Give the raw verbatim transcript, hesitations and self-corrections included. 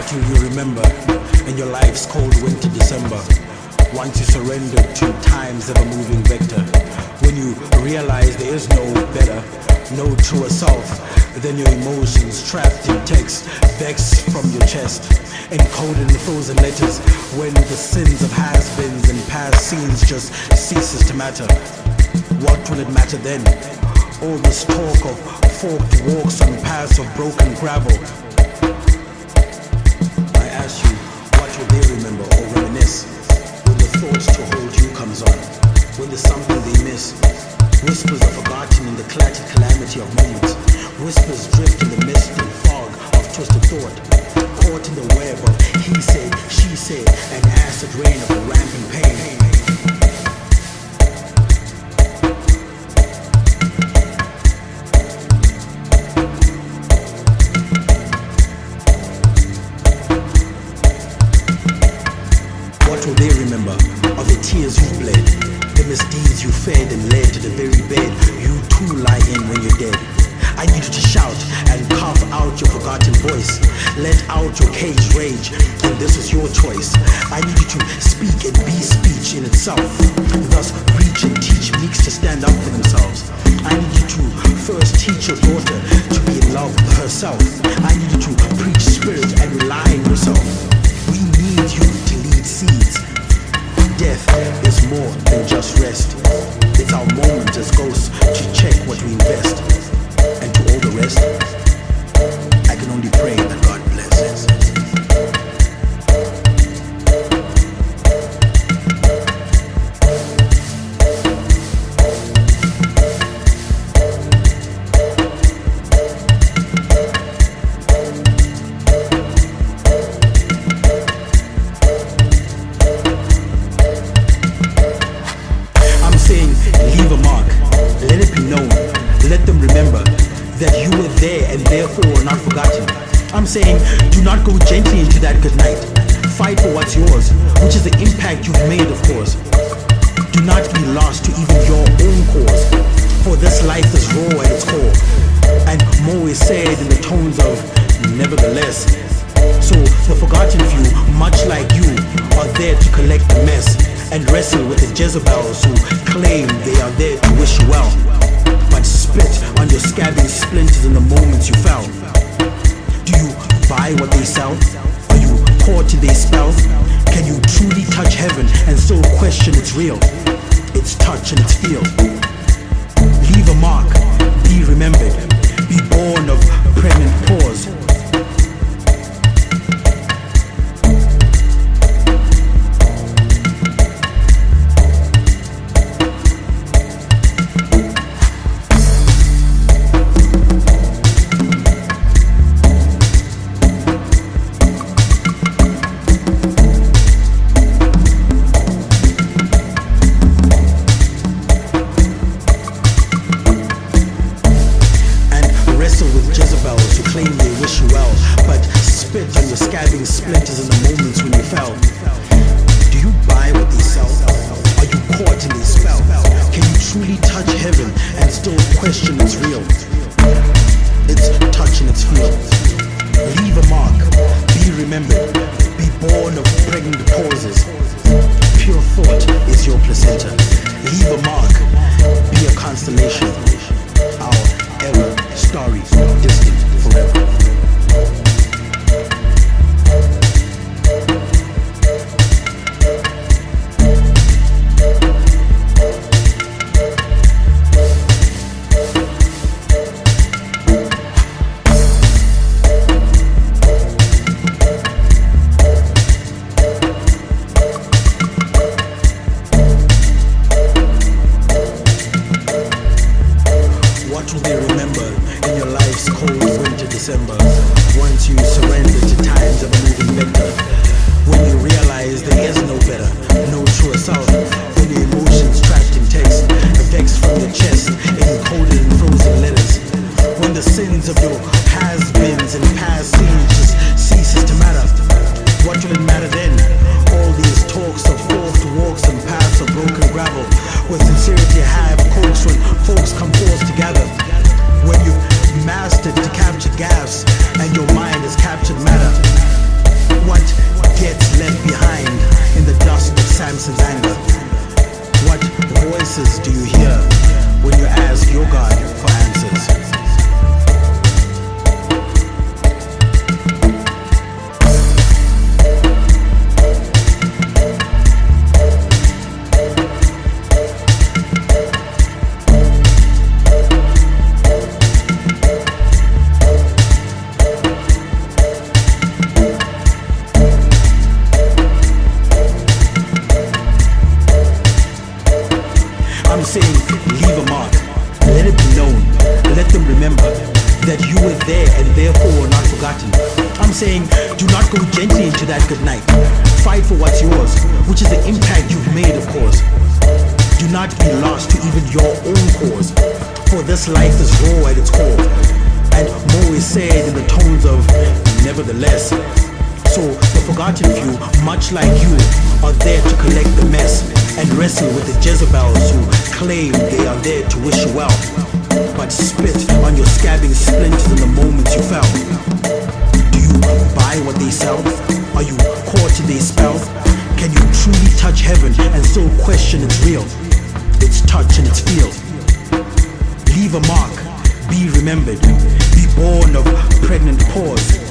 What will you remember in your life's cold winter December? Once you surrendered to time's ever-moving vector. When you realize there is no better, no truer self than your emotions trapped in text, vexed from your chest, encoded in frozen letters. When the sins of has-beens and past scenes just ceases to matter, what will it matter then? All this talk of forked walks on paths of broken gravel. I ask you, what will they remember or reminisce when the thoughts to hold you comes on? When there's something they miss, whispers are forgotten in the clattered calamity of moments. Whispers drift in the mist and fog of twisted thought, caught in the web of he said, she said, and acid rain of a rampant pain. What will they remember of the tears you bled, the misdeeds you fed and led to the very bed you too lie in when you're dead? I need you to shout and cough out your forgotten voice. Let out your caged rage, and this is your choice. I need you to speak and be speech in itself. Thus reach and teach meeks to stand up for themselves. I need you to first teach your daughter to be in love with herself. I need you to preach spirit and rely on yourself. We need you to lead seeds. Death is more than just rest. It's our moment as ghosts to check what we invest. And to all the rest, I can only pray that God blesses. I'm saying, leave a mark, let it be known, let them remember that you were there and therefore not forgotten. I'm saying, do not go gently into that good night. Fight for what's yours, which is the impact you've made, of course. Do not be lost to even your own cause, for this life is raw at its core. And more is said in the tones of nevertheless. So the forgotten few, much like you, are there to collect the mess and wrestle with the Jezebels who claim they are there to wish you well, but spit on your scabbing splinters in the moments you fell. Do you buy what they sell? Are you caught in their spell? Can you truly touch heaven and still question it's real? It's touch and it's feel. Leave a mark, be remembered, be born of pregnant pause. Jezebels who claim they wish you well, but spit on your scabbing splinters in the moments when you fell. Do you buy what they sell? Are you caught in their spell? Can you truly touch heaven and still question it's real? It's touch and it's feel. Leave a mark, be remembered, be born of pregnant pauses. Pure thought is your placenta. Leave a mark, be a constellation. Our ever starry, distant forever. saying, do not go gently into that good night. Fight for what's yours, which is the impact you've made, of course. Do not be lost to even your own cause, for this life is raw at its core, and more is said in the tones of nevertheless. So the forgotten few, much like you, are there to collect the mess and wrestle with the Jezebels who claim they are there to wish you well, but spit on your scabbing splinters in the moments you fell. Do you buy what they sell? Are you caught in their spell? Can you truly touch heaven and still question it's real? Its touch and its feel. Leave a mark, be remembered, be born of pregnant pause.